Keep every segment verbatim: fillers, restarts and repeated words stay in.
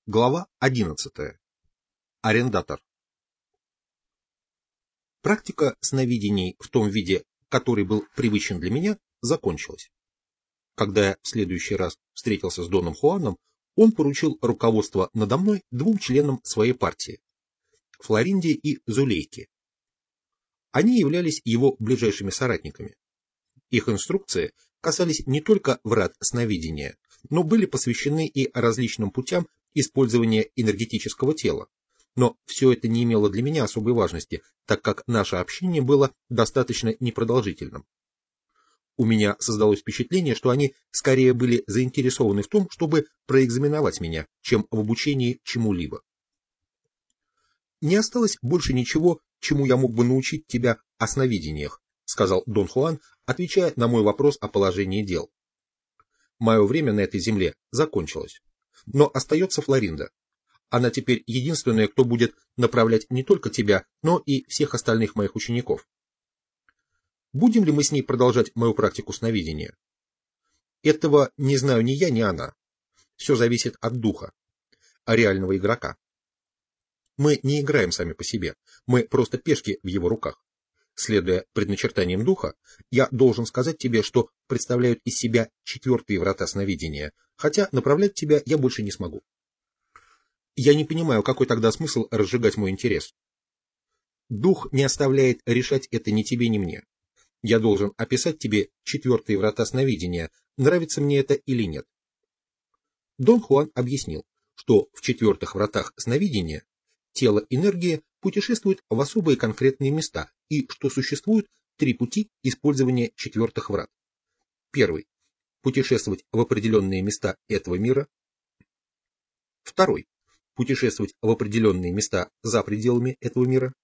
Глава одиннадцатая. Арендатор. Практика сновидений в том виде, который был привычен для меня, закончилась. Когда я в следующий раз встретился с Доном Хуаном, он поручил руководство надо мной двум членам своей партии – Флоринде и Зулейке. Они являлись его ближайшими соратниками. Их инструкции касались не только врат сновидения, но были посвящены и различным путям использования энергетического тела. Но все это не имело для меня особой важности, так как наше общение было достаточно непродолжительным. У меня создалось впечатление, что они скорее были заинтересованы в том, чтобы проэкзаменовать меня, чем в обучении чему-либо. «Не осталось больше ничего, чему я мог бы научить тебя о сновидениях», сказал Дон Хуан, отвечая на мой вопрос о положении дел. «Мое время на этой земле закончилось. Но остается Флоринда. Она теперь единственная, кто будет направлять не только тебя, но и всех остальных моих учеников. Будем ли мы с ней продолжать мою практику сновидения? Этого не знаю ни я, ни она. Все зависит от духа, а реального игрока. Мы не играем сами по себе, мы просто пешки в его руках. Следуя предначертаниям духа, я должен сказать тебе, что представляют из себя четвертые врата сновидения, хотя направлять тебя я больше не смогу. Я не понимаю, какой тогда смысл разжигать мой интерес. Дух не оставляет решать это ни тебе, ни мне. Я должен описать тебе четвертые врата сновидения, нравится мне это или нет. Дон Хуан объяснил, что в четвертых вратах сновидения тело энергии путешествует в особые конкретные места и что существуют три пути использования четвертых врат. Первый – путешествовать в определенные места этого мира. Второй – путешествовать в определенные места за пределами этого мира.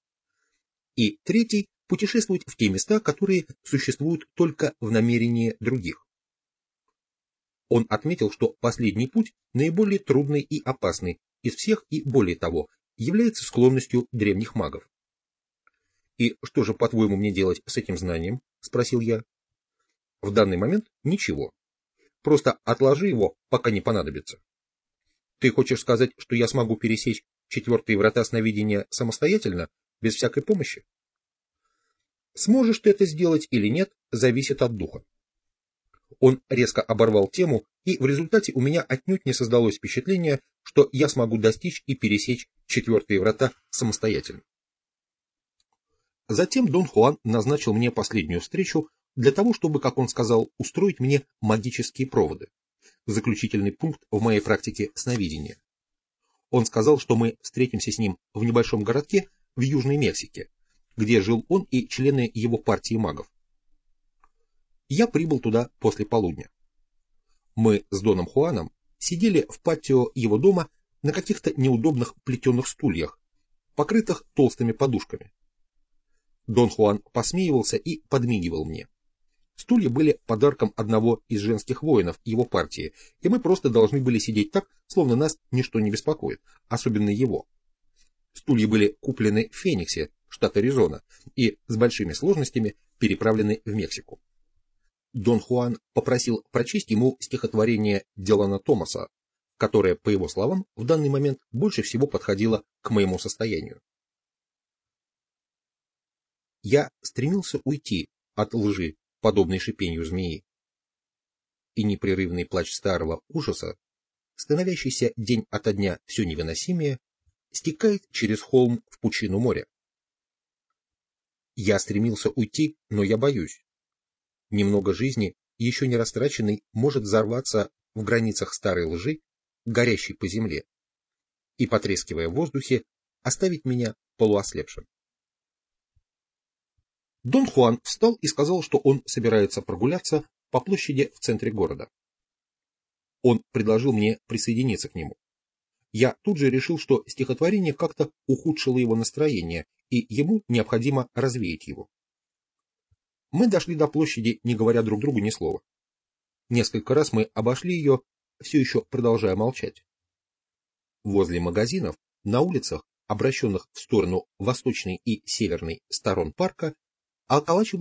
И третий – путешествовать в те места, которые существуют только в намерении других. Он отметил, что последний путь наиболее трудный и опасный из всех и, более того, является склонностью древних магов. «И что же, по-твоему, мне делать с этим знанием?» – спросил я. «В данный момент ничего. Просто отложи его, пока не понадобится. Ты хочешь сказать, что я смогу пересечь четвертые врата сновидения самостоятельно, без всякой помощи? Сможешь ты это сделать или нет, зависит от духа». Он резко оборвал тему, и в результате у меня отнюдь не создалось впечатление, что я смогу достичь и пересечь четвертые врата самостоятельно. Затем Дон Хуан назначил мне последнюю встречу для того, чтобы, как он сказал, устроить мне магические проводы, заключительный пункт в моей практике сновидения. Он сказал, что мы встретимся с ним в небольшом городке в Южной Мексике, где жил он и члены его партии магов. Я прибыл туда после полудня. Мы с Доном Хуаном сидели в патио его дома на каких-то неудобных плетеных стульях, покрытых толстыми подушками. Дон Хуан посмеивался и подмигивал мне. Стулья были подарком одного из женских воинов его партии, и мы просто должны были сидеть так, словно нас ничто не беспокоит, особенно его. Стулья были куплены в Фениксе, штат Аризона, и с большими сложностями переправлены в Мексику. Дон Хуан попросил прочесть ему стихотворение Дилана Томаса, которое, по его словам, в данный момент больше всего подходило к моему состоянию. Я стремился уйти от лжи, подобной шипению змеи. И непрерывный плач старого ужаса, становящийся день ото дня все невыносимее, стекает через холм в пучину моря. Я стремился уйти, но я боюсь. Немного жизни, еще не растраченной, может взорваться в границах старой лжи, горящей по земле, и, потрескивая в воздухе, оставить меня полуослепшим. Дон Хуан встал и сказал, что он собирается прогуляться по площади в центре города. Он предложил мне присоединиться к нему. Я тут же решил, что стихотворение как-то ухудшило его настроение, и ему необходимо развеять его. Мы дошли до площади, не говоря друг другу ни слова. Несколько раз мы обошли ее, все еще продолжая молчать. Возле магазинов, на улицах, обращенных в сторону восточной и северной сторон парка, околачивалось